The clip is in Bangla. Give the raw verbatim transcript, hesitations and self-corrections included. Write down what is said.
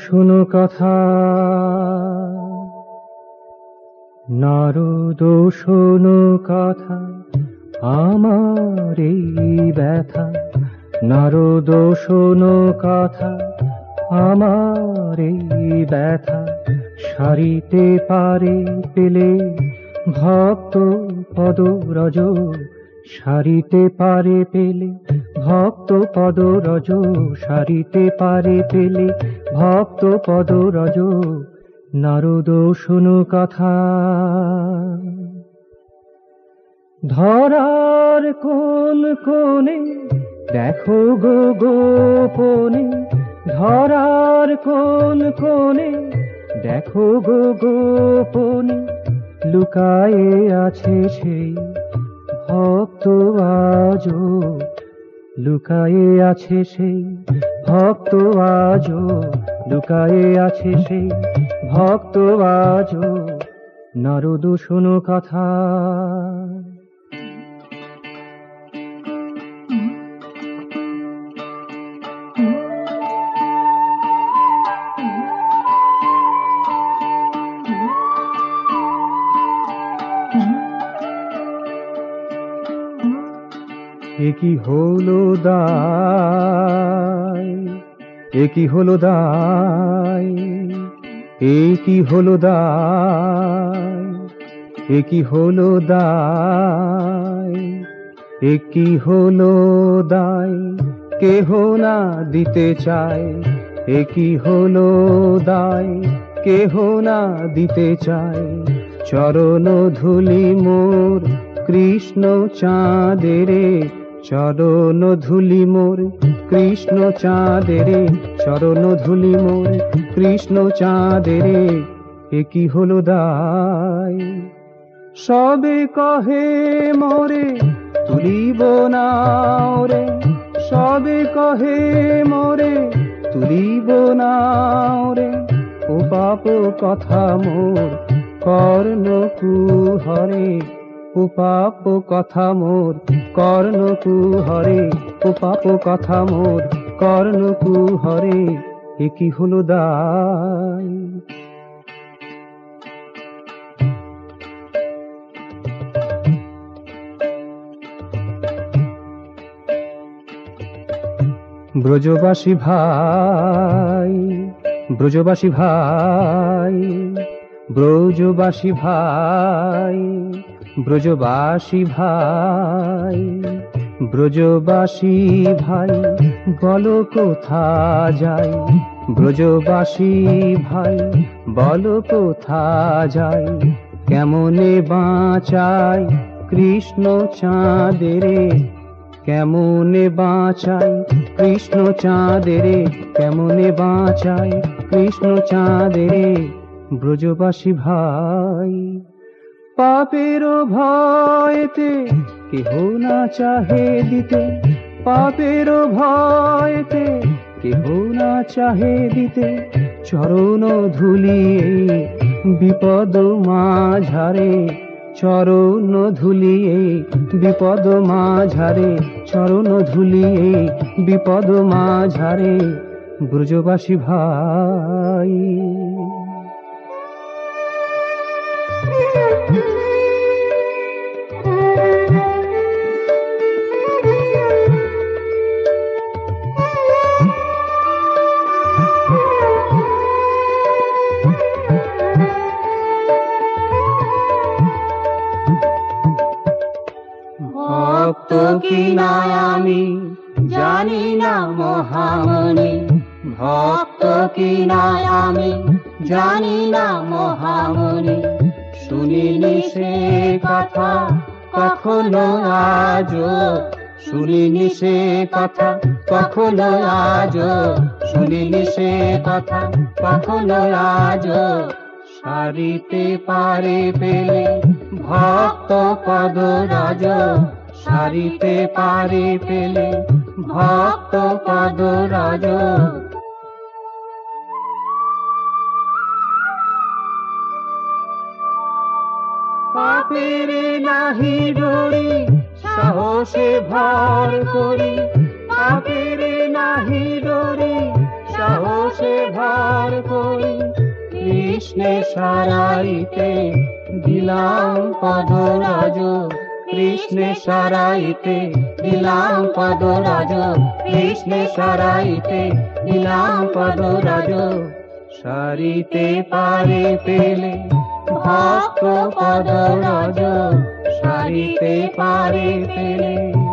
শোনো কথা, নারদ শোনো কথা, আমার এই ব্যথা। নারদ শোনো কথা, আমার এই ব্যথা। সারিতে পারে পেলে ভক্ত পদরজ, সারিতে পারে পেলে ভক্ত পদরজ, সারিতে পারে পেলে ভক্ত পদরজ। নারদ শোনো কথা। ধরার কোন কোণে দেখো গো গোপনে, ধরার কোন কোণে দেখো গো গোপনে, লুকায়ে আছে সেই ভক্ত আজো, লুকায়ে আছে সেই ভক্ত আজো, লুকায়ে আছে সেই ভক্ত আজো। নারদ শোনো কথা। একি হলো দায়, একি হলো দায়, একি হলো দায়, একি হলো দায়, একি হলো দায়, কেহ না দিতে চায়। একি হলো দায়, কেহ না দিতে চায়। চরণ ধুলি মোর কৃষ্ণ চাঁদেরে, চরণ ধুলি মোর কৃষ্ণ চাঁদেরে, চরণ ধুলি মোর কৃষ্ণ চাঁদেরে। একি হলো দায়। সবে কহে মোরে তুলিব না রে, সবে কহে মোরে তুলিব না রে। ও পাপ কথা মোর কর্ণ কুহরে, ও পাপ কথা মোর কর্ণ কুহরে, ও পাপ কথা মোর কর্ণ কুহরে। একি হলো দায়। ব্রজবাসী ভাই, ব্রজবাসী ভাই, ব্রজবাসী ভাই, ব্রজবাসী ভাই, ব্রজবাসী ভাই, বলো কোথা যাই। ব্রজবাসী ভাই, বলো কোথা যাই। কেমনে বাঁচাই কৃষ্ণ চাঁদেরে, কেমনে বাঁচাই কৃষ্ণ চাঁদেরে, কেমনে বাঁচাই কৃষ্ণ চাঁদেরে। ব্রজবাসী ভাই, পাপের ভয়েতে কেহ না চাহে দিতে, পাপের ভয়েতে কেহ না চাহে দিতে। চরণ ধুলিয়ে বিপদ মাঝারে, চরণ ধুলিয়ে বিপদ মাঝারে, চরণ ধুলিয়ে বিপদ মাঝারে। ব্রজবাসী ভাই, ভক্ত কি না আমি জানি না মহামণি, ভক্ত কি না আমি জানি না মহামণি। শুনিনি সে কথা কখনো আজো, শুনিনি সে কথা কখনো আজো, শুনিনি সে কথা কখনো আজো। সারিতে পারে পেলে ভক্ত পদরাজ, সারিতে পারে পেলে ভক্ত পদরাজ। পাপের নাহি ডরি সাহসে ভর করি, পাপের নাহি ডরি সাহসে ভর করি কৃষ্ণে সারাইতে দিলাম পদরাজ কৃষ্ণে সারাইতে দিলাম পদরাজ কৃষ্ণে সারাইতে দিলাম পদরাজ সারিতে পারে পেলে ভক্ত পদরাজ সারিতে পারে পেলে